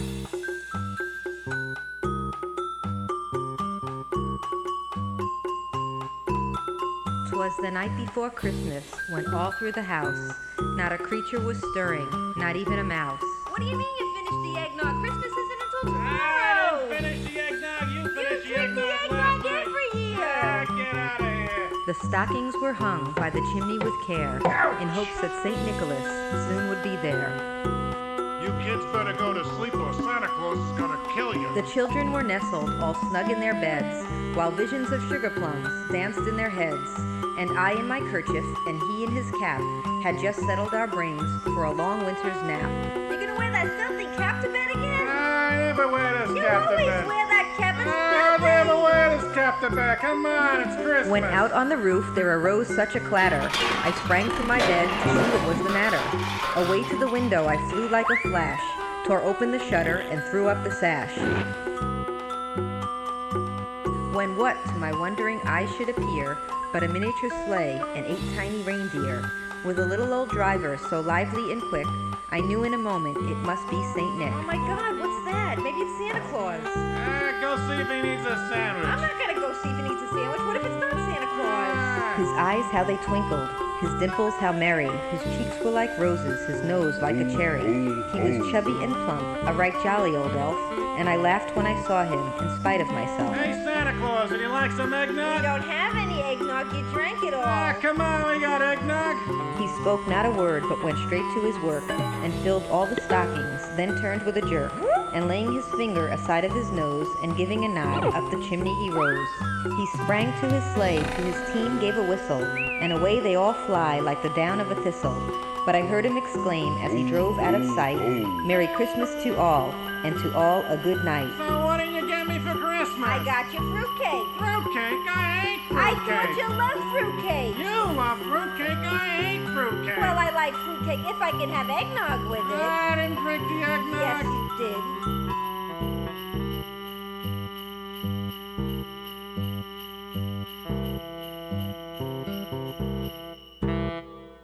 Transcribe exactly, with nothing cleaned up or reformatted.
'Twas the night before Christmas, when all through the house not a creature was stirring, not even a mouse. What do you mean you finished the eggnog? Christmas isn't until I tomorrow. didn't finish the eggnog. You You finished the drink the eggnog eggnog last night. every year. Ah, get out of here. The stockings were hung by the chimney with care, in hopes that Saint Nicholas soon would be there. You kids better go to sleep or Santa Claus is gonna kill you. The children were nestled all snug in their beds, while visions of sugar plums danced in their heads. And I in my kerchief, and he in his cap, had just settled our brains for a long winter's nap. You're gonna wear that filthy cap to bed again? I never wear this You cap to always bed. wear that cap. It's I filthy. never wear this cap to bed. Come on, it's Christmas. When out on the roof there arose such a clatter, I sprang from my bed to see what was the matter. Away to the window I flew like a flash, tore open the shutter and threw up the sash. When what to my wondering eyes should appear but a miniature sleigh and eight tiny reindeer, with a little old driver so lively and quick, I knew in a moment it must be Saint Nick. Oh my God, what's that? Maybe it's Santa Claus. Ah, go see if he needs a sandwich. I'm not gonna go see if he needs a sandwich. What if it's not Santa Claus? Ah. His eyes how they twinkled, his dimples how merry, his cheeks were like roses, his nose like a cherry. He was chubby and plump, a right jolly old elf, and I laughed when I saw him, in spite of myself. Hey, Santa Claus, would you like some We eggnog? don't have any eggnog. You drank it all. Ah, come on, we got eggnog. He spoke not a word, but went straight to his work, and filled all the stockings, then turned with a jerk, and laying his finger aside of his nose, and giving a nod, up the chimney he rose. He sprang to his sleigh, to his team gave a whistle, and away they all fly like the down of a thistle. But I heard him exclaim as he drove out of sight, Merry Christmas to all, and to all a good night. So what did you get me for Christmas? I got you fruitcake. Fruitcake? I hate I fruitcake. thought you loved fruitcake. You love fruitcake? I hate fruitcake. Well, I like fruitcake if I can have eggnog with it. I didn't drink the eggnog. Yes, you did.